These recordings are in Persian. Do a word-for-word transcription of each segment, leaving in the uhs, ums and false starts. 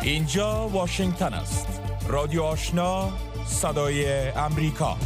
اینجا واشنگتن است. رادیو آشنا، صدای امریکا.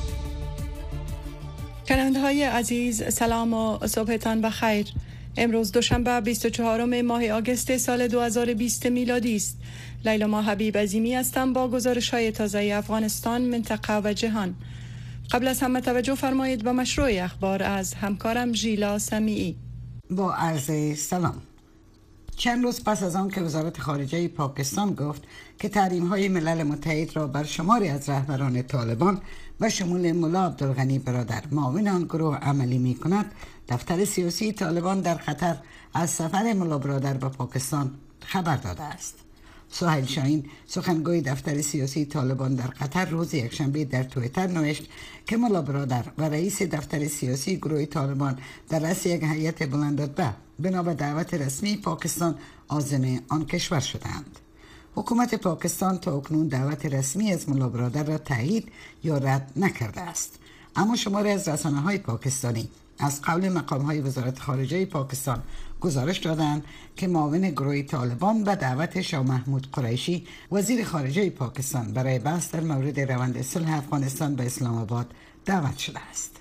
شنونده های عزیز، سلام و صبحتان بخیر. امروز دوشنبه بیست و چهارم ماه آگوست سال دو هزار و بیست میلادی است. لیلا ما حبیب عظیمی هستم با گزارش های تازه افغانستان، منطقه و جهان. قبل از همه توجه فرمایید به مشروع اخبار از همکارم ژیلا سمیعی. با عرض سلام. چند روز پس از آن که وزارت خارجه پاکستان گفت که تحریم‌های ملل متحد را بر شماری از رهبران طالبان و شمول ملا عبدالغنی برادر معاون آن گروه عملی می‌کند، دفتر سیاسی طالبان در خطر از سفر ملا برادر به پاکستان خبر داده است. سهیل شاهین، سخنگوی دفتر سیاسی طالبان در قطر، روز یکشنبه در توییتر نوشت که ملا برادر و رئیس دفتر سیاسی گروه طالبان در رأس یک هیئت بلندرتبه بنا به دعوت رسمی پاکستان عازم آن کشور شدند. حکومت پاکستان تا اکنون دعوت رسمی از ملا برادر را تایید یا رد نکرده است، اما شماری از رسانه‌های پاکستانی از قول مقام‌های وزارت خارجه پاکستان گزارش دادند که معاون گروه طالبان به دعوت شاه محمود قریشی، وزیر خارجه پاکستان، برای بحث در مورد روند صلح افغانستان به اسلام آباد دعوت شده است.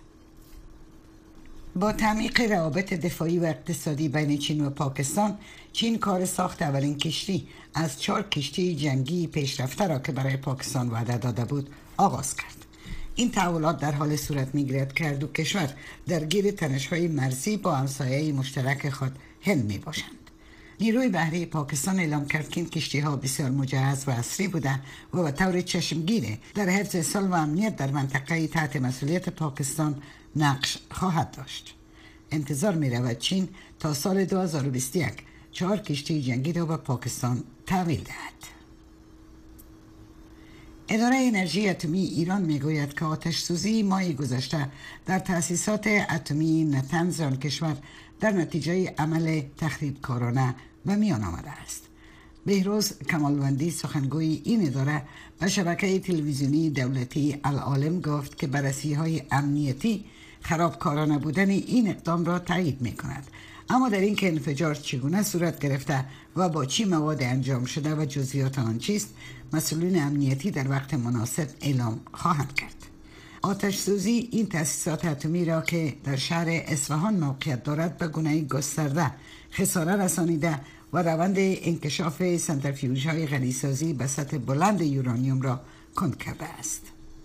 با تعمیق روابط دفاعی و اقتصادی بین چین و پاکستان، چین کار ساخت اولین کشتی از چهار کشتی جنگی پیشرفته را که برای پاکستان وعده داده بود آغاز کرد. این تحولات در حال صورت می‌گیرد که هر دو کشور درگیر تنش‌های مرزی با همسایه مشترک خود هند می‌باشند. نیروی بحری پاکستان اعلام کرد که این کشتی‌ها بسیار مجهز و عصری بودند و به طور چشمگیر در حفظ صلح و امنیت در منطقه تحت مسئولیت پاکستان نقش خواهد داشت. انتظار می‌رود چین تا سال دو هزار و بیست و یک چهار کشتی جنگی را به پاکستان تحویل دهد. اداره انرژی اتمی ایران میگوید که آتش سوزی ماه گذشته در تأسیسات اتمی نتنز آن کشور در نتیجه عمل تخریبکارانه به میان آمده است. بهروز کمالوندی، سخنگوی این اداره، به شبکه تلویزیونی دولتی العالم گفت که بررسی‌های امنیتی خرابکارانه بودن این اقدام را تایید می‌کند، اما در این که انفجار چگونه صورت گرفته و با چی مواد انجام شده و جزئیات آن چیست، مسئولین امنیتی در وقت مناسب اعلام خواهند کرد. آتش سوزی این تأسیسات اتمی را که در شهر اصفهان موقعیت دارد به گونه گسترده خسارت رسانیده و روند انکشاف سنتریفیوژهای غنیسازی به سطح بلند یورانیوم را کند کرده است.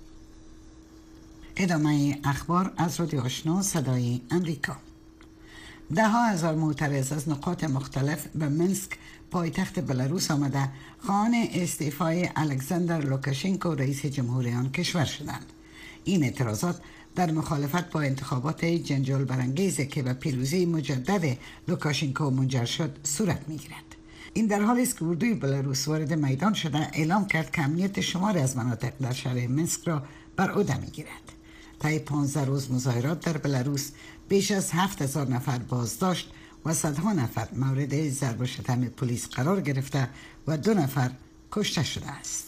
ادامه اخبار از رادیو آشنا، صدای امریکا. ده ها هزار معترض از نقاط مختلف به منسک، پایتخت بلاروس آمده خواهان استعفای الکساندر لوکاشنکو، رئیس جمهوری آن کشور شدند. این اعتراضات در مخالفت با انتخابات جنجال برانگیزی که به پیروزی مجدد لوکاشنکو منجر شد صورت می‌گیرد. این در حالی است که اردوی بلاروس وارد میدان شده اعلام کرد که امنیت شماری از مناطق در شهر منسک را بر عهده می‌گیرد. طی پانزده روز مظاهرات در بلاروس بیش از هفت هزار نفر بازداشت و صدها نفر مورد ضرب و شتم پلیس قرار گرفته و دو نفر کشته شده است.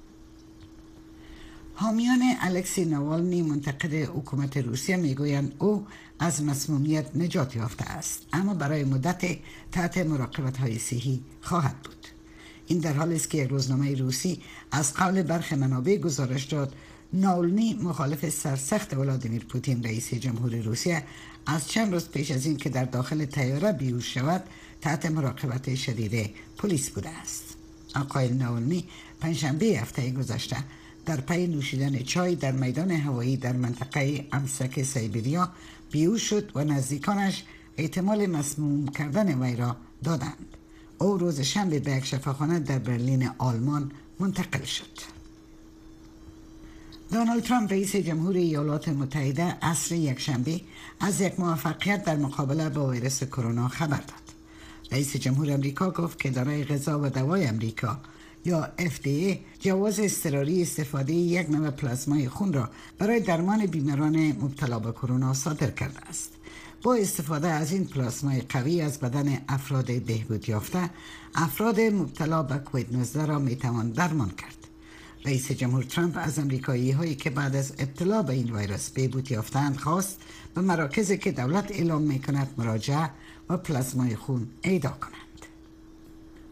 حامیان الکسی ناوالنی، منتقد حکومت روسیه، میگویند او از مسمومیت نجات یافته است، اما برای مدت تحت مراقبت‌های صحی خواهد بود. این در حالی است که یک روزنامه روسی از قول برخی منابع گزارش داد ناولنی، مخالف سرسخت ولادیمیر پوتین رئیس جمهوری روسیه، از چند روز پیش از این که در داخل طیاره بیهوش شود تحت مراقبت شدید پلیس بوده است. آقای ناولنی پنجشنبه هفته گذشته در پی نوشیدن چای در میدان هوایی در منطقه امسک سیبریا بیهوش شد و نزدیکانش احتمال مسموم کردن وی را دادند. او روز شنبه به یک شفاخانه در برلین آلمان منتقل شد. دونالد ترامپ، رئیس جمهوری ایالات متحده، عصر یکشنبه از یک موفقیت در مقابله با ویروس کرونا خبر داد. رئیس جمهور امریکا گفت که اداره غذا و دوای امریکا یا اف دی ای جواز اضطراری استفاده یک نوع پلازمای خون را برای درمان بیماران مبتلا به کرونا صادر کرده است. با استفاده از این پلازمای قوی از بدن افراد بهبود یافته، افراد مبتلا به کووید نوزده را میتوان درمان کرد. رئیس جمهور ترامپ از امریکایی هایی که بعد از ابتلا به این ویروس بهبود یافتند خواست به مراکزی که دولت اعلام میکند مراجعه و پلازمای خون اهدا کنند.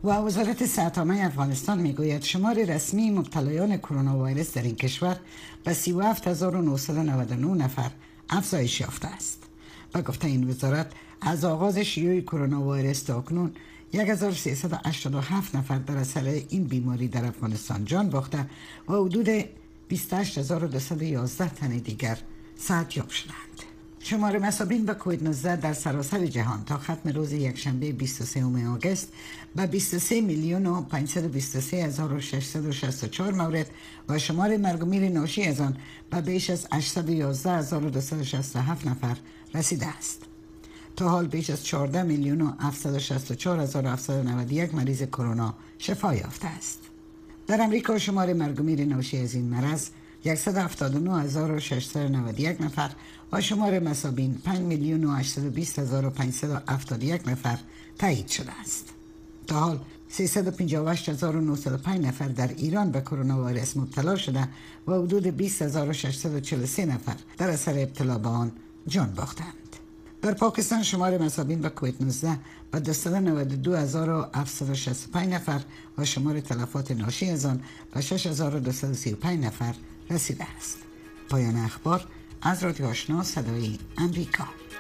و وزارت صحت عامه افغانستان میگوید شمار رسمی مبتلایان کرونا ویروس در این کشور به سی و هفت هزار و نهصد و نود و نه نفر افزایش یافته است. با گفته این وزارت از آغاز شیوع کرونا ویروس تا اکنون یک هزار و سیصد و هشتاد و هفت نفر در اثر این بیماری در افغانستان جان باخته و حدود بیست و هشت هزار و دویست و یازده تن دیگر صحتیاب شدند. شمار مصابین به کووید نوزده در سراسر جهان تا ختم روز یکشنبه بیست و سوم آگوست به بیست و سه میلیون و پانصد و بیست و سه هزار و ششصد و شصت و چهار مورد و شمار مرگ و میر ناشی از آن به بیش از هشتصد و یازده هزار و دویست و شصت و هفت نفر رسیده است. تا حال بیش از چهارده میلیون و هفتصد و شصت و چهار هزار و هفتصد و نود و یک مریض کرونا شفا یافته است. در امریکا شمار مرگ و میر ناشی از این مرض صد و هفتاد و نه هزار و ششصد و نود و یک نفر و شمار مصابین پنج میلیون و هشتصد و بیست هزار و پانصد و هفتاد و یک نفر تایید شده است. تا حال سیصد و پنجاه و هشت هزار و نهصد و پنج نفر در ایران به کرونا ویروس مبتلا شده و حدود بیست هزار و ششصد و چهل و سه نفر در اثر ابتلا به آن جان باختند. در پاکستان شمار مصابین به کووید نوزده به دویست و نود و دو هزار و هفتصد و شصت و پنج نفر و شمار تلفات ناشی از آن به شش هزار و دویست و سی و پنج نفر رسیده است. پایان اخبار از رادیو آشنا صدای امریکا.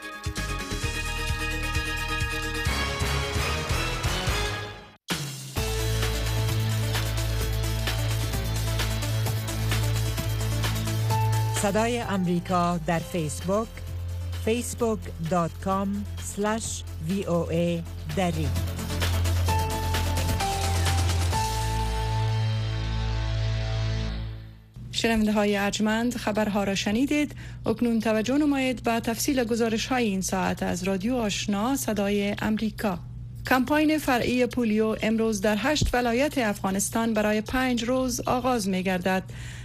صدای امریکا در فیسبوک فیسبوک دات کام اسلش وی او ای دری. شنونده های ارجمند، خبرها را شنیدید. اکنون توجه نمایید به تفصیل گزارش های این ساعت از رادیو آشنا صدای امریکا. کمپاین فرعی پولیو امروز در هشت ولایت افغانستان برای پنج روز آغاز می گردد.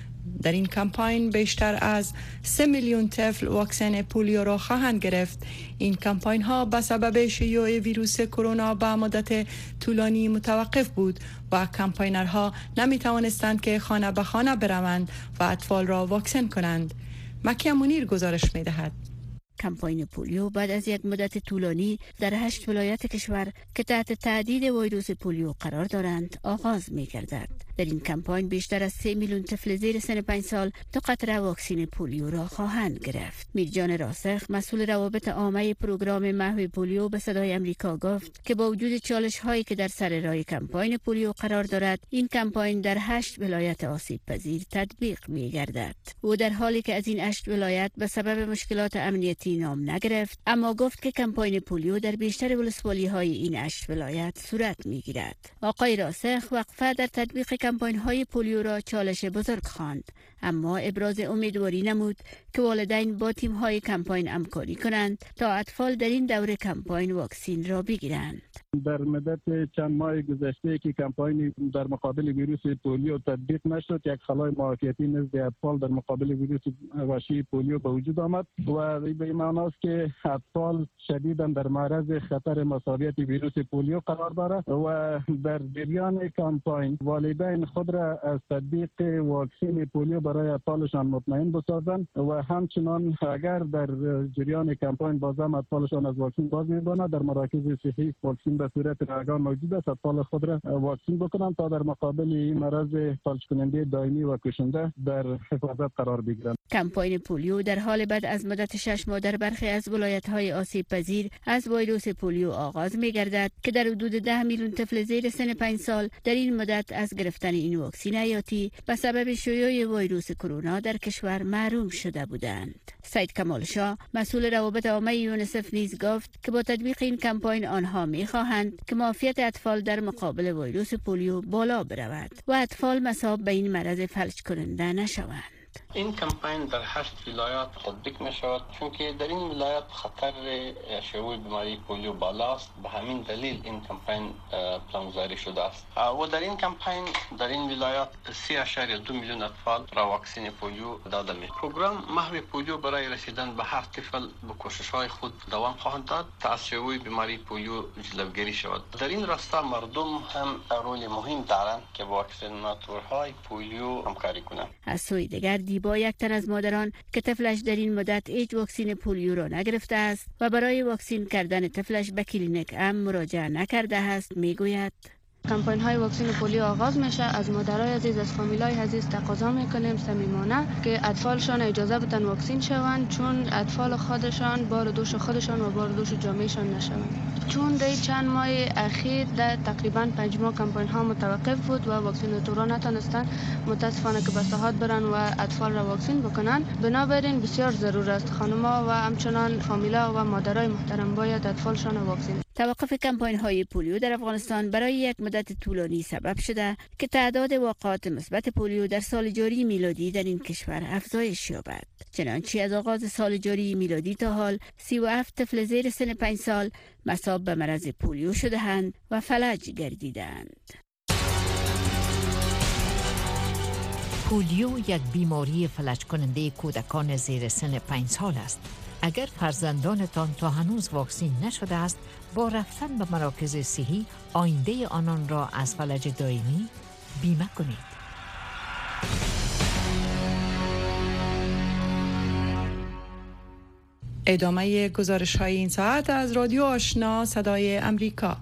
در این کمپاین بیشتر از سه میلیون طفل واکسن پولیو را خواهند گرفت. این کمپاین ها به سبب شیوع ویروس کرونا به مدت طولانی متوقف بود و کمپاینرها نمی توانستند که خانه به خانه بروند و اطفال را واکسن کنند. مکیه منیر گزارش می دهد. کمپاین پولیو بعد از یک مدت طولانی در هشت ولایت کشور که تحت تهدید ویروس پولیو قرار دارند آغاز می گردد. در این کمپاین بیشتر از سه میلیون طفل زیر سن پنج سال دو قطره واکسن پولیو را خواهند گرفت. میرجان راسخ مسئول روابط عامه پروگرام محو پولیو به صدای امریکا گفت که با وجود چالش هایی که در سر راه کمپاین پولیو قرار دارد، این کمپاین در هشت ولایت آسیب پذیر تطبیق می گردد. او در حالی که از این هشت ولایت به سبب مشکلات امنیتی نام نگرفت، اما گفت که کمپاین پولیو در بیشتر ولسوالی های این هشت ولایت صورت می گیرد. آقای راسخ وقفه در تطبیق کمپاین های پولیو را چالش بزرگ خواند، اما ابراز امیدواری نمود که والدین با تیم های کمپاین همکاری کنند تا اطفال در این دوره کمپاین واکسن را بگیرند. در مدت چند ماه گذشته که کمپاین در مقابل ویروس پولیو تطبیق نشد، یک خلای معافیتی نزد اطفال در مقابل ویروس وحشی پولیو به وجود آمد و به این معنی است که اطفال شدیداً در معرض خطر مصابیت ویروس پولیو قرار دارند و در جریان کمپاین والدین خود را از تطبیق واکسن پولیو برای اطفالشان مطمئن بسازند و همچنان اگر در جریان کمپاین بازم اطفالشان از واکسن باز می‌مانند، در مراکز صحی واکسن به صورت رایگان موجود است، اطفال خود را واکسن بکنند تا در مقابل این مرض فلج کننده دائمی و کشنده در حفاظت قرار بگیرند. کمپاین پولیو در حال بعد از مدت شش ماه در برخی از ولایت‌های آسیب پذیر از ویروس پولیو آغاز می‌گردد که در حدود ده میلیون طفل زیر سن پنج سال در این مدت از گرفتن این واکسن حیاتی به سبب شیوع ویروس کرونا در کشور محروم شده بودند. سید کمال شاه مسئول روابط عامه یونیسف نیز گفت که با تطبیق این کمپاین آنها می‌خواهند که معافیت اطفال در مقابل ویروس پولیو بالا برود و اطفال مصاب به این مرض فلج کننده نشوند. این کمپین در هشت ولایات تطبیق می شود چون که در این ولایات خطر شیوع بیماری پولیو بالا است. به همین دلیل این کمپین پلانگذاری شده است و در این کمپین در این ولایات سه اشاریه دو میلیون اطفال را واکسن پولیو داده می. پروگرام محو پولیو برای رسیدن به هر طفل به کوشش های خود دوام خواهد داد تا از شیوع بیماری پولیو جلوگیری شود. در این راستا مردم هم رول مهم دارند که با واکسیناتورهای پولیو همکاری کنند. از سوی دیگر دیبا یک تن از مادران که طفلش در این مدت هیچ واکسن پولیو را نگرفته است و برای واکسن کردن طفلش به کلینیک هم مراجعه نکرده است میگوید: کمپاین های واکسن پولیو آغاز میشه. از مادرای عزیز، از فامیلای عزیز تقاضا میکنیم صمیمانه که اطفالشان اجازه بدن واکسن شوند، چون اطفال خودشان بار دوش خودشان و بار دوش جامعهشان نشوند. چون در چند ماه اخیر در تقریبا پنج ماه کمپاین ها متوقف بود و واکسیناتورها نتونستن متاسفانه که به ساحات برن و اطفال را واکسن بکنن. بنابراین بسیار ضرور است خانم‌ها و همچنان فامیلا و مادرای محترم باید اطفالشان را واکسن. توقف کمپاین های پولیو در افغانستان برای یک مدت طولانی سبب شده که تعداد واقعات مثبت پولیو در سال جاری میلادی در این کشور افزایش یابد. چنانچه از آغاز سال جاری میلادی تا حال سی و هفت طفل زیر سن پنج سال مصاب به مرض پولیو شده‌اند و فلج گردیدند. پولیو یک بیماری فلج کننده کودکان زیر سن پنج سال است. اگر فرزندانتان تا هنوز واکسین نشده است، با رفتن به مراکز صحی آینده آنان را از فلج دائمی بیمه کنید. ادامه گزارش های این ساعت از رادیو آشنا صدای امریکا.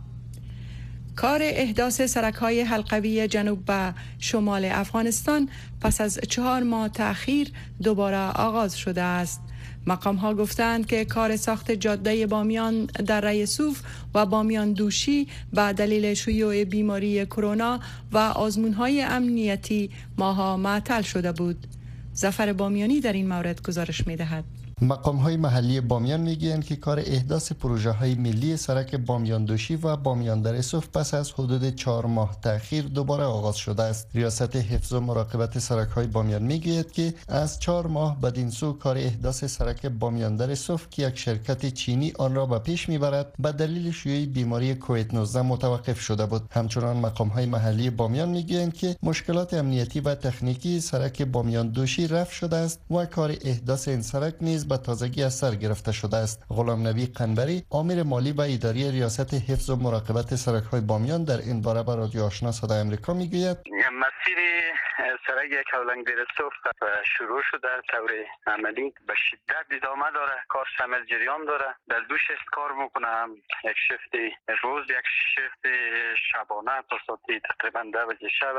کار احداث سرک‌های حلقوی جنوب به شمال افغانستان پس از چهار ماه تأخیر دوباره آغاز شده است. مقام ها گفتند که کار ساخت جاده بامیان در ریسوف و بامیان دوشی به دلیل شیوع بیماری کرونا و آزمون های امنیتی ماها معطل شده بود. ظفر بامیانی در این مورد گزارش می دهد. مقام های محلی بامیان میگویند که کار احداث پروژه های ملی سرک بامیان دوشی و بامیان در صوف پس از حدود چهار ماه تأخیر دوباره آغاز شده است. ریاست حفظ و مراقبت سرک های بامیان میگوید که از چهار ماه بدین سو کار احداث سرک بامیان در صوف که یک شرکت چینی آن را به پیش میبرد به دلیل شیوع بیماری کووید نوزده متوقف شده بود. همچنان مقام های محلی بامیان میگویند که مشکلات امنیتی و تکنیکی سرک بامیان دوشی رفع شده است و کار احداث این سرک نیز به تازگی از سر گرفته شده است. غلام نبی قنبری، آمر مالی و اداری ریاست حفظ و مراقبت سرک‌های بامیان در این باره به رادیو آشنا صدای آمریکا میگوید مسیر سرک کولنگ دیر صوف شروع شده، طور عملی به شدت ادامه داره، کار شامل جریان داره. در دو شفت کار میکنم، یک شفت روز، یک شفت شبانه تا ساعت تقریبا ده بجه شب.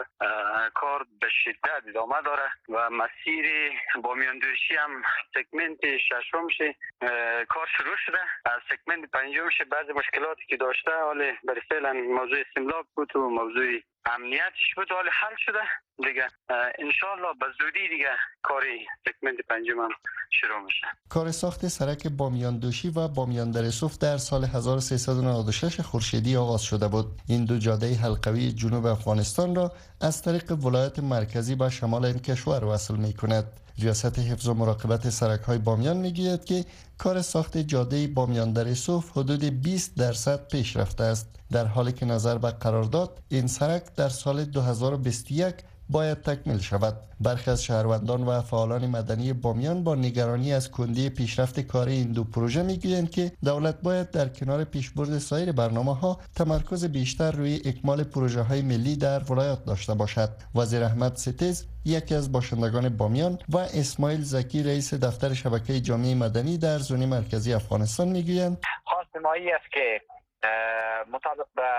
کار به شدت ادامه داره و مسیر بامیان دوشی هم سگمنت ششم شه کار شروع شده. از سگمنت پنجم شه بعض مشکلاتی که داشته حالا برای فعلا موضوع استملاک بود و موضوع امنیتش بود حالا حل شده دیگه. انشالله به زودی دیگه کاری سگمنت پنجم هم شروع میشه. کار ساخت سرک بامیان دوشی و بامیان در صوف در سال هزار و سیصد و نود و شش خورشیدی آغاز شده بود. این دو جاده حلقوی جنوب افغانستان را از طریق ولایت مرکزی به شمال این کشور وصل می کند. ریاست حفظ و مراقبت سرک‌های بامیان میگوید که کار ساخت جاده بامیان در صوف حدود بیست درصد پیش رفته است، در حالی که نظر به قرارداد این سرک در سال دو هزار و بیست و یک باید تکمیل شود. برخی از شهروندان و فعالان مدنی بامیان با نگرانی از کندی پیشرفت کار این دو پروژه میگویند که دولت باید در کنار پیشبرد سایر برنامه‌ها تمرکز بیشتر روی اکمال پروژه‌های ملی در ولایات داشته باشد. وزیر احمد ستیز، یکی از باشندگان بامیان، و اسماعیل زکی، رئیس دفتر شبکه جامعه مدنی در زون مرکزی افغانستان میگویند خواست ما است که مطابق به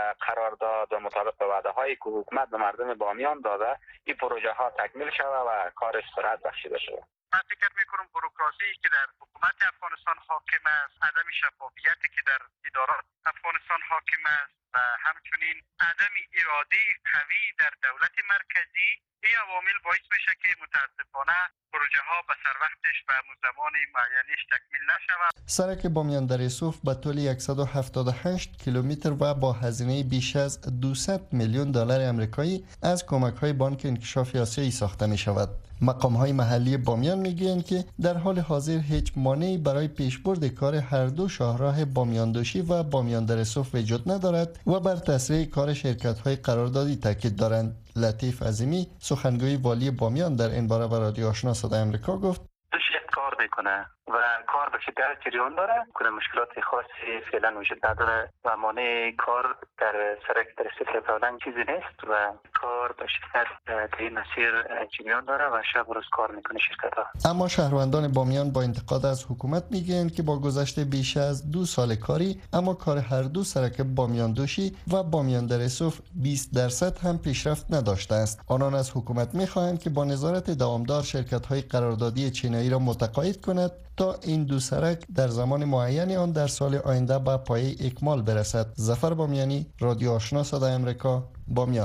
قرارداد و مطابق به وعده هایی که حکومت به مردم بامیان داده این پروژه ها تکمیل شود و کارش سرعت بخشیده شود. من فکر میکنم بوروکراسی که در حکومت افغانستان حاکم است، عدم شفافیتی که در ادارات افغانستان حاکم است و همچنین عدم اراده قوی در دولت مرکزی، این عوامل باعث میشه که متاسفانه پروژه ها به سر وقتش و زمان معینش تکمیل نشود. سرک بامیان در صوف به طول صد و هفتاد و هشت کیلومتر و با هزینه بیش از دویست میلیون دلار آمریکایی از کمک‌های بانک انکشاف آسیایی ساخته می شود. مقام‌های محلی بامیان میگویند که در حال حاضر هیچ مانعی برای پیشبرد کار هر دو شاهراه بامیان دوشی و بامیان در صوف وجود ندارد و بر تسریع کار شرکت‌های قراردادی تاکید دارند. لطیف عظیمی، سخنگوی والی بامیان، در این باره به رادیو آشنا صدای آمریکا گفت دو شفت کار میکنه و کار به شدت جریان داره. کنه مشکلات خاصی فعلا وجود نداره و مانع کار در سرک در سطح پلنگ چیزی نیست و کار به شدت در این مسیر جریان داره و شب و روز کار میکنه شرکت ها. اما شهروندان بامیان با انتقاد از حکومت میگن که با گذشت بیش از دو سال کاری اما کار هر دو سرک بامیان دوشی و بامیان درسوف بیست درصد هم پیشرفت نداشته است. آنان از حکومت میخواهند که با نظارت دوامدار شرکت های قراردادی چینایی را متقاعد کند تا این دو سرک در زمان معین آن در سال آینده به پایه اکمال برسد. ظفر بامیانی، رادیو آشنا صدای آمریکا، بامیان.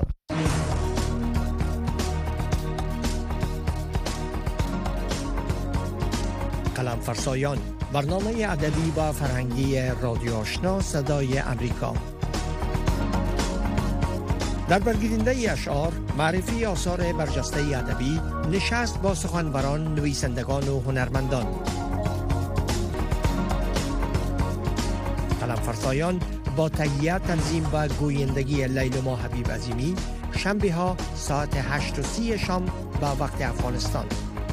قلم فرسایان، برنامه ادبی و فرهنگی رادیو آشنا صدای آمریکا. در برگیرنده اشعار، معرفی آثار برجسته ادبی، نشست با سخنوران، نویسندگان و هنرمندان. قلم فرسایان با تهیه، تنظیم و گویندگی لیلما حبیب عظیمی، شنبه ها ساعت هشت و سی شام با وقت افغانستان.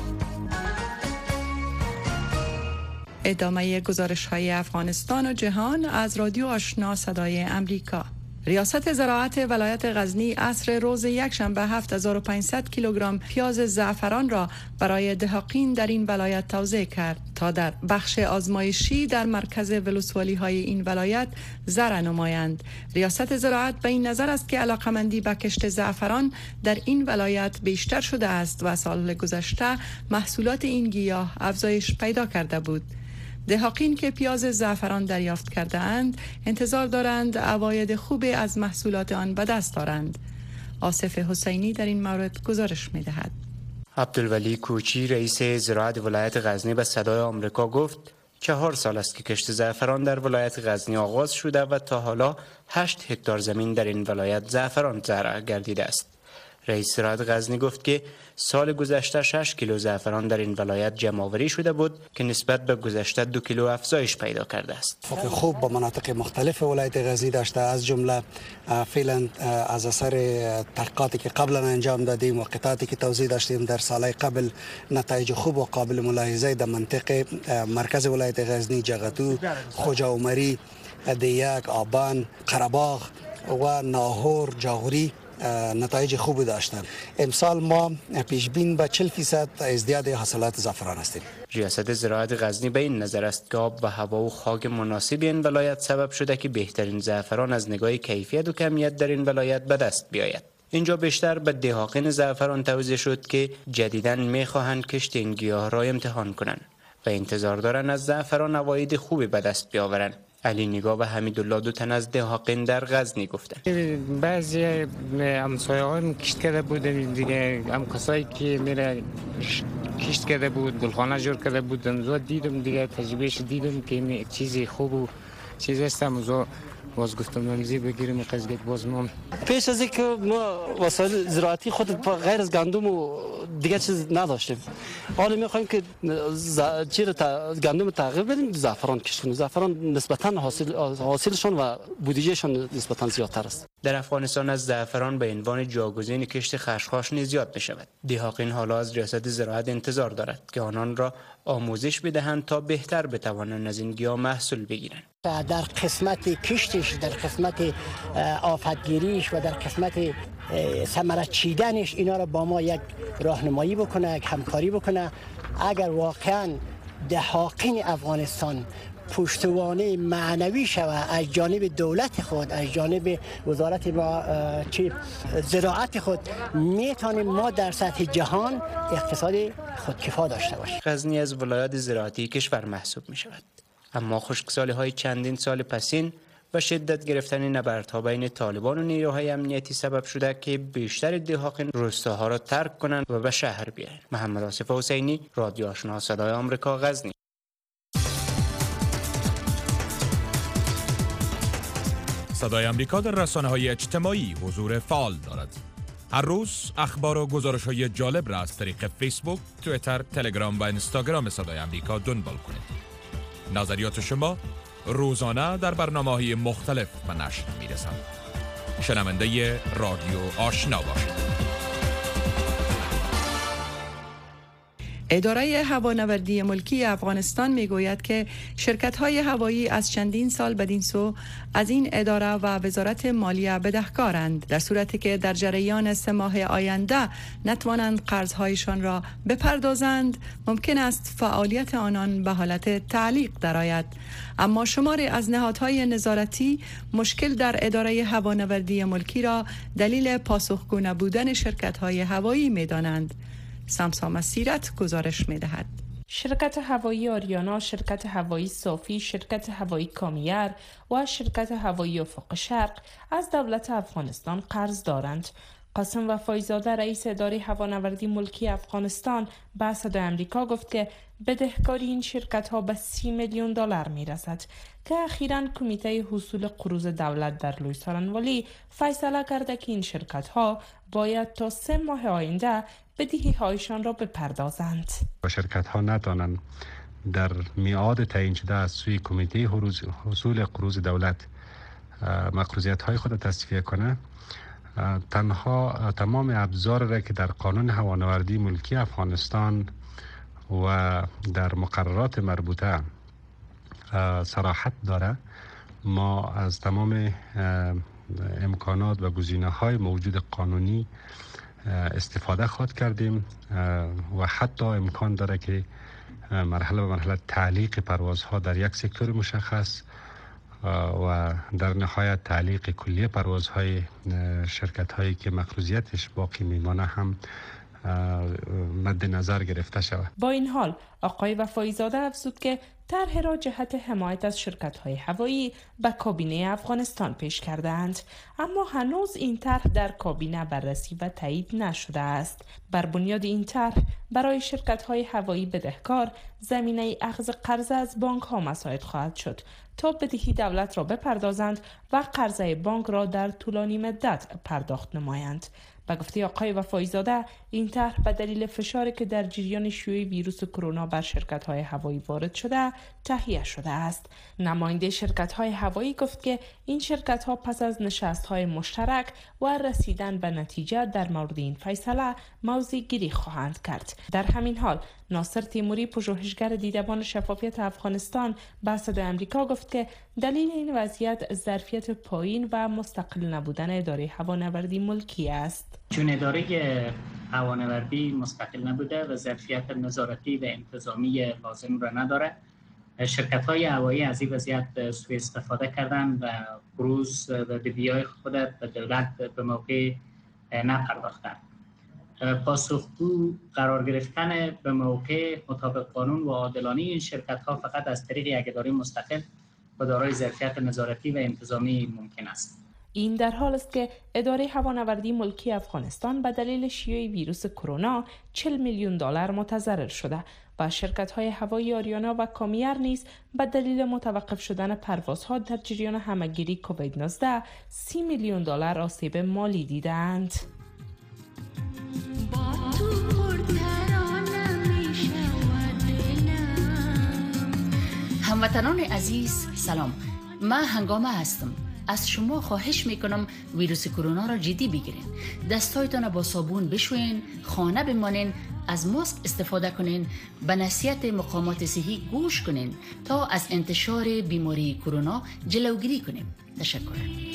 ادامه گزارش های افغانستان و جهان از رادیو آشنا صدای امریکا. ریاست زراعت ولایت غزنی عصر روز یکشنبه هفت هزار و پانصد کیلوگرم پیاز زعفران را برای دهقین در این ولایت توزیع کرد تا در بخش آزمایشی در مرکز ولسوالی های این ولایت زرع نمایند. ریاست زراعت به این نظر است که علاقمندی به کشت زعفران در این ولایت بیشتر شده است و سال گذشته محصولات این گیاه افزایش پیدا کرده بود. دهقین که پیاز زعفران دریافت کرده اند انتظار دارند عواید خوبی از محصولات آن به دست آرند. آصف حسینی در این مورد گزارش می دهد. عبدالولی کوچی رئیس زراعت ولایت غزنی به صدای آمریکا گفت چهار سال است که کشت زعفران در ولایت غزنی آغاز شده و تا حالا هشت هکتار زمین در این ولایت زعفران زرع گردیده است. رئیس زراعت غزنی گفت که سال گذشته شش کیلو زعفران در این ولایت جمع آوری شده بود که نسبت به گذشته دو کیلو افزایش پیدا کرده است. افق خوب با مناطق مختلف ولایت غزنی داشته، از جمله فعلا از اثر تحقیقاتی که قبلا انجام دادیم و قطعاتی که توزیع داشتیم در سالهای قبل نتایج خوب و قابل ملاحظه در منطقه مرکز ولایت غزنی، جغتو، خوجا عمری، دیک، آبان، قره‌باغ و ناهور، جاغوری نتایج خوبی داشتن. امسال ما پیش بین به چهل فیصد ازدیاد حاصلات زعفران هستیم. ریاست زراعت غزنی به این نظر است که آب و هوا و خاک مناسب این ولایت سبب شده که بهترین زعفران از نگاه کیفیت و کمیت در این ولایت به دست بیاید. اینجا بیشتر به دهقان زعفران توزیع شد که جدیداً می‌خواهند کشت این گیاه را امتحان کنند و انتظار دارند از زعفران عواید خوبی به دست بیاورند. علی نگاه و حمیدالله دو تن از دهقان در غزنی گفتند بعضی همسایه‌هایم کشت کرده بودن دیگه، هم کسایی که میره کشت کرده بود، گلخانه جور کرده بودن، زود دیدم دیگه، تجربهش دیدم که این چیزی خوب و چیز است. هم باز گفتم نمیزی بگیریم و قضیه باز ما پیش از اینکه ما وسایل زراعتی خود غیر از گندم و دیگه چیز نداشتیم، حالا میخوایم که چیره تا گندم تغییر بدیم، زعفران کشیم. زعفران نسبتا حاصل حاصلشون و بودجهشون نسبتا زیادتر است. در افغانستان از زعفران به عنوان جاگزین کشت خشخاش نیز یاد می‌شود. دهقان حالا از ریاست زراعت انتظار دارد که آنان را آموزش بدهند تا بهتر بتوانند از این گیاه محصول بگیرند. در قسمت کشتش، در قسمت آفتگیریش و در قسمت ثمره چیدنش اینا را با ما یک راهنمایی بکنه، یک همکاری بکنه. اگر واقعا دهقان افغانستان پشتوانه معنوی شود از جانب دولت خود، از جانب وزارت با چی زراعت خود، میتونیم ما در سطح جهان اقتصاد خودکفا داشته باشیم. غزنی از ولایات زراعتی کشور محسوب می شود، اما خشکسالی های چندین سال پسین و شدت گرفتن نبردها بین طالبان و نیروهای امنیتی سبب شده که بیشتر دهقان روستاها را ترک کنند و به شهر بیایند. محمد آصف حسینی، رادیو آشنا صدای آمریکا، غزنی. صدای آمریکا در رسانه‌های اجتماعی حضور فعال دارد. هر روز اخبار و گزارش‌های جالب را از طریق فیسبوک، توییتر، تلگرام و اینستاگرام صدای آمریکا دنبال کنید. نظریات شما روزانه در برنامه‌های مختلف به نشر می‌رسند. شنونده رادیو آشنا باشید. اداره هوانوردی ملکی افغانستان میگوید که شرکت‌های هوایی از چندین سال بدین سو از این اداره و وزارت مالیه بدهکارند، در صورتی که در جریان سه ماه آینده نتوانند قرض‌هایشان را بپردازند. ممکن است فعالیت آنان به حالت تعلیق درآید. اما شماری از نهادهای نظارتی مشکل در اداره هوانوردی ملکی را دلیل پاسخگو نبودن شرکت‌های هوایی می‌دانند. سمسا مسیرت گزارش می‌دهد. شرکت هوایی آریانا، شرکت هوایی صافی، شرکت هوایی کامیر و شرکت هوایی افق شرق از دولت افغانستان قرض دارند. قاسم وفایزاده رئیس اداره هوانوردی ملکی افغانستان به صدای آمریکا گفت که بدهکاری این شرکت ها به سی میلیون دلار می رسد که اخیراً کمیته حصول قروض دولت در لوی سارنوالی فیصله کرده که این شرکت ها باید تا سه ماه آینده بدهی هایشان را بپردازند. شرکت ها نتوانند در میعاد تعیین شده از سوی کمیته حصول قروض دولت مقروضیت های خود تصفیه کنه، تنها تمام ابزار را که در قانون هوانوردی ملکی افغانستان و در مقررات مربوطه صراحت داره، ما از تمام امکانات و گزینه‌های موجود قانونی استفاده خود کردیم و حتی امکان داره که مرحله به مرحله تعلیق پروازها در یک سکتور مشخص و در نهایت تعلیق کلیه پروازهای شرکت هایی که مقروضیتش باقی میمانه هم مد نظر گرفته شود. با این حال آقای وفایزاده افزود که طرح را جهت حمایت از شرکت‌های هوایی به کابینه افغانستان پیش کردند، اما هنوز این طرح در کابینه بررسی و تایید نشده است. بر بنیاد این طرح برای شرکت‌های هوایی بدهکار زمینه اخذ قرض از بانک‌ها مساعد خواهد شد تا بدهی دولت را بپردازند و قرضه بانک را در طولانی مدت پرداخت نمایند. به گفته آقای وفایزاده، این طرح به دلیل فشاری که در جریان شیوع ویروس کرونا بر شرکت‌های هوایی وارد شده تهیه شده است. نماینده شرکت‌های هوایی گفت که این شرکت‌ها پس از نشست‌های مشترک و رسیدن به نتیجه در مورد این فیصله موضع گیری خواهند کرد. در همین حال ناصر تیموری، پژوهشگر دیدبان شفافیت افغانستان، به صدای آمریکا گفت که دلیل این وضعیت ظرفیت پایین و مستقل نبودن اداره هوانوردی ملکی است. چون اداره هوانوردی مستقل نبوده و ظرفیت نظارتی و انتظامی لازم را نداره، شرکت‌های هوایی از این وضعیت سوء استفاده کردن و قروض و بدهی‌های خود به دولت به موقع نپرداختند. پاسخگو قرار گرفتن به موقع مطابق قانون و عادلانه این شرکت‌ها فقط از طریق یک اداره مستقل و دارای ظرفیت نظارتی و انتظامی ممکن است. این در حال است که اداره هوانوردی ملکی افغانستان به دلیل شیوع ویروس کرونا چهل میلیون دلار متضرر شده و شرکت‌های هوایی آریانا و کامیر نیز به دلیل متوقف شدن پروازها در جریان همه‌گیری کووید نوزده سی میلیون دلار آسیب مالی دیدند. هموطنان عزیز سلام، من هنگامه هستم. از شما خواهش میکنم ویروس کرونا را جدی بگیرین. دستایتان با صابون بشوین، خانه بمانین، از ماسک استفاده کنین، به نصیحت مقامات صحی گوش کنین تا از انتشار بیماری کرونا جلوگیری کنیم. تشکر.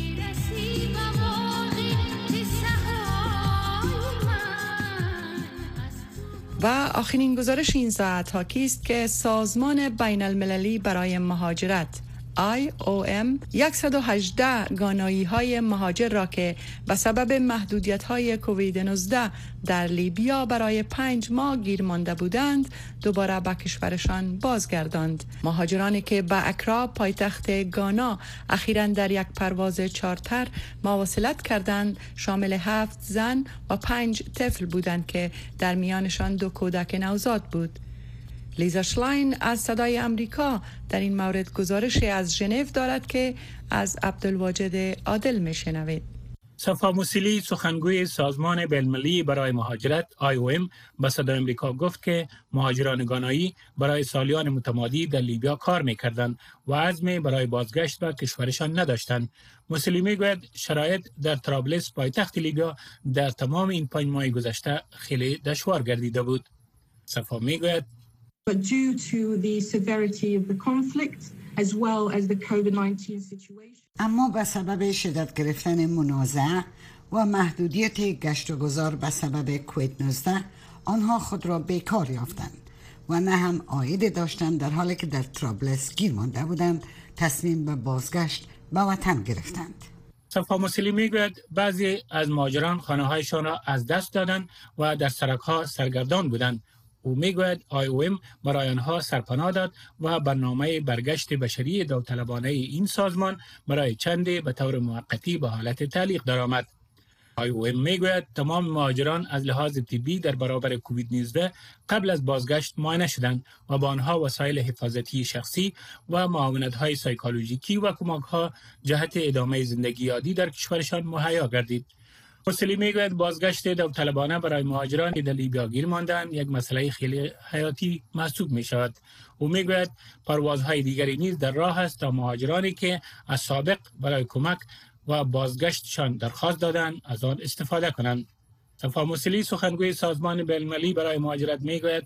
و آخرین گزارش این ساعت ها کیست که سازمان بین المللی برای مهاجرت آی او ام صد و هجده گانایی های مهاجر را که به سبب محدودیت های کووید نوزده در لیبیا برای پنج ماه گیر مانده بودند دوباره به کشورشان بازگرداند. مهاجرانی که به اکرا پایتخت گانا اخیراً در یک پرواز چارتر مواصلت کردند شامل هفت زن و پنج طفل بودند که در میانشان دو کودک نوزاد بود. لیزا شلاین از صدای آمریکا در این مورد گزارشی از ژنو دارد که از عبدالواجد عادل میشنوید. صفا موسیلی، سخنگوی سازمان بین‌المللی برای مهاجرت آی او ام، به صدای آمریکا گفت که مهاجران گانایی برای سالیان متمادی در لیبیا کار می‌کردند و عزم برای بازگشت به کشورشان نداشتند. موسیلی میگوید شرایط در طرابلس پایتخت لیبیا در تمام این پنج ماه گذشته خیلی دشوار گردیده بود. صفا میگوید But due to the severity of the conflict as well as the کووید نوزده situation. اما به سبب شدت گرفتن منازعه و محدودیت گشت و گذار به سبب کووید نوزده آنها خود را بیکار یافتند و نه هم عاید داشتند، در حالی که در طرابلس گیر مانده بودند تصمیم به بازگشت به وطن گرفتند. صفا مسلی میگوید بعضی از مهاجران خانه‌هایشان را از دست دادند و در سرک‌ها سرگردان بودند. او میگوید آی او ام برای آنها سرپناه داد و برنامه برگشت بشری داوطلبانه این سازمان برای چندی به طور موقتی به حالت تعلیق درآمد. آی او ام میگوید تمام مهاجران از لحاظ طبی در برابر کووید نوزده قبل از بازگشت معاینه شدند و با آنها وسایل حفاظتی شخصی و معاونت‌های سایکولوژیکی و کمک‌ها جهت ادامه زندگی عادی در کشورشان مهیا گردید. مسلی میگوید بازگشت داوطلبانه برای مهاجران که در لیبیا گیر ماندند یک مسئله خیلی حیاتی محسوب می شود. او میگوید پروازهای دیگری نیز در راه است تا مهاجرانی که از سابق برای کمک و بازگشتشان درخواست دادند از آن استفاده کنند. صفا مسلی سخنگوی سازمان بین‌المللی برای مهاجرت میگوید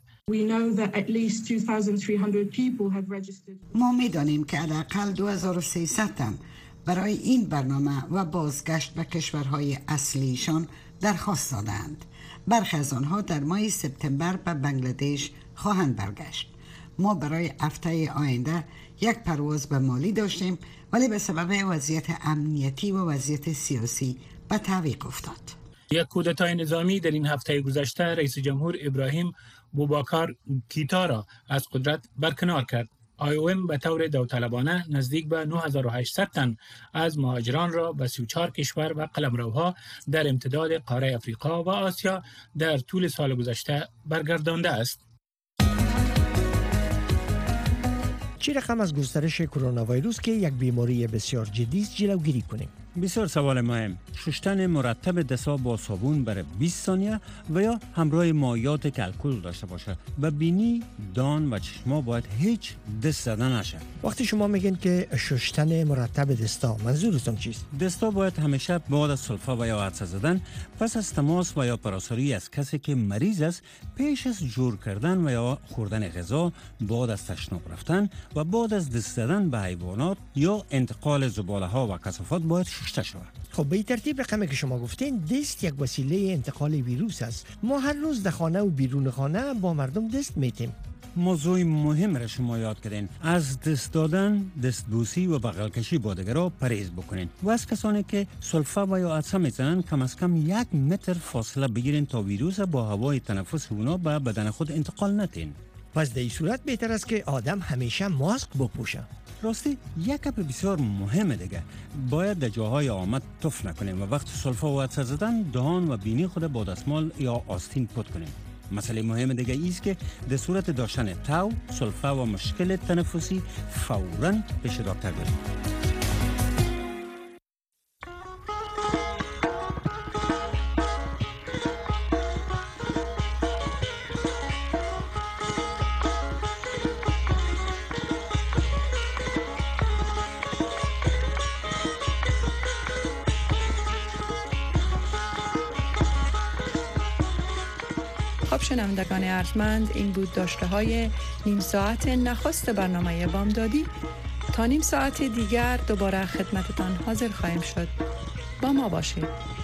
ما میدانیم که حداقل دو هزار و سیصد تن برای این برنامه و بازگشت به کشورهای اصلیشان درخواست دادند. برخی از آنها در ماه سپتامبر به بنگلادش خواهند برگشت. ما برای هفته آینده یک پرواز به مالی داشتیم، ولی به سبب وضعیت امنیتی و وضعیت سیاسی به تعویق افتاد. یک کودتای نظامی در این هفته گذشته رئیس جمهور ابراهیم بوباکار کیتا را از قدرت برکنار کرد. آی او ام به طور داوطلبانه نزدیک به نه هزار و هشتصد تن از مهاجران را به سی و چهار کشور و قلمروها در امتداد قاره افریقا و آسیا در طول سال گذشته برگردانده است. چه رقم از گسترش کرونا ویروس که یک بیماری بسیار جدی است جلوگیری کنیم؟ بسیار سوال مهم. شستن مرتب دست‌ها با صابون برای بیست ثانیه و یا همراه مایعات که الکل داشته باشه. به بینی، دان و چشما باید هیچ دست زدن نشه. وقتی شما میگین که شستن مرتب دستا، منظورتون چیست؟ دستا باید همیشه بعد از سلفا و یا عطسه زدن، پس از تماس و یا پراساری از کسی که مریض است، پیش از جور کردن و یا خوردن غذا، بعد از تشناب رفتن و بعد از دست زدن به حیوانات یا انتقال زباله ها و کثافات باید شسته شود. خب به این ترتیب رقمی که شما گفتین، دست یک وسیله انتقال ویروس است. ما هر روز در خانه و بیرون خانه با مردم دست میتیم. موضوع مهم را شما یاد کردین. از دست دادن، دستبوسی و بغل کشی با دیگران پرهیز بکنین و از کسانی که سلفه و یا عطسه میزنن کم از کم یک متر فاصله بگیرین تا ویروس با هوای تنفس اونا به بدن خود انتقال ندین. پس در این صورت بهتر است که آدم همیشه ماسک بپوشه. راستی یک گپ بسیار مهمه دیگه، باید در جاهای آمد تف نکنیم و وقت سلفه و عطسه زدن دهان و بینی خود با دستمال یا آستین پت کنیم. مسئله مهم دیگه ایست که در صورت داشتن تاو، سلفه و مشکل تنفسی فوراً پیش دکتر بریم. خب شنوندگان ارجمند، این بود داشته های نیم ساعت نخست برنامه بامدادی. تا نیم ساعت دیگر دوباره خدمتتان حاضر خواهیم شد. با ما باشید.